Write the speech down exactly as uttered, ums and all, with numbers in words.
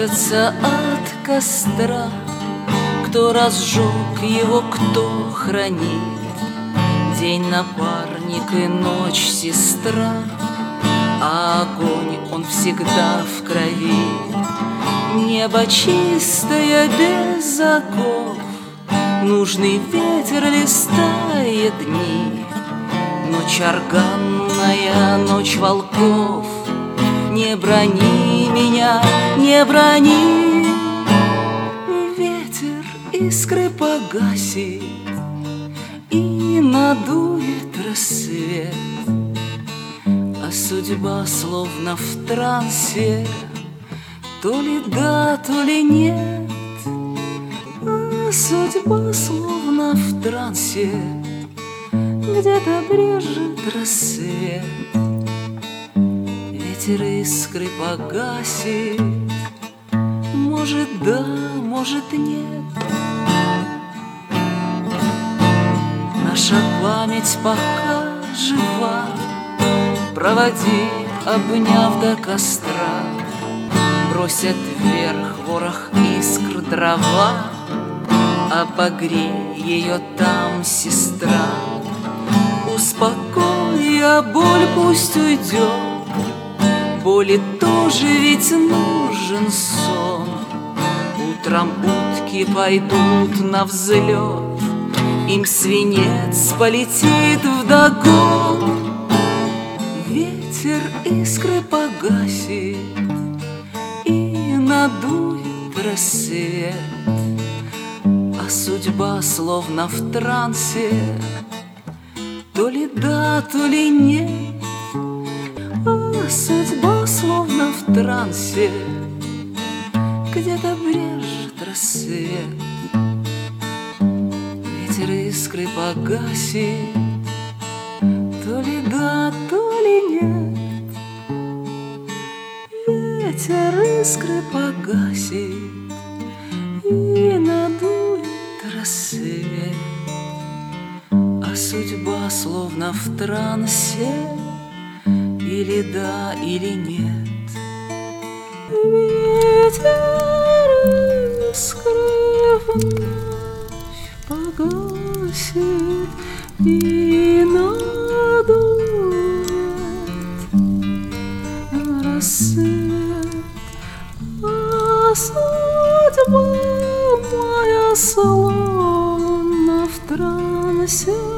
сердце от костра. Кто разжег его, кто хранит? День напарник и ночь сестра, а огонь он всегда в крови. Небо чистое без оков, нужный ветер листает дни. Ночь органная, ночь волков, не брони меня, не брони. Ветер искры погасит и надует рассвет, а судьба словно в трансе, то ли да, то ли нет. А судьба словно в трансе, где-то брежет рассвет. Ветер искры погасит, может да, может нет. Наша память пока жива, проводи, обняв до костра. Бросят вверх ворох искр дрова, обогрей ее там, сестра. Успокой, а боль пусть уйдет, боли тоже ведь нужен сон. Утром утки пойдут на взлет, им свинец полетит вдогон. Ветер искры погасит и надует рассвет, а судьба словно в трансе, то ли да, то ли нет. А судьба словно в трансе, где-то брежет рассвет. Ветер искры погасит, то ли да, то ли нет. Ветер искры погасит и надует рассвет, а судьба словно в трансе, или да, или нет. Ветер искры вновь погасит и надует рассвет, а судьба моя словно в трансе.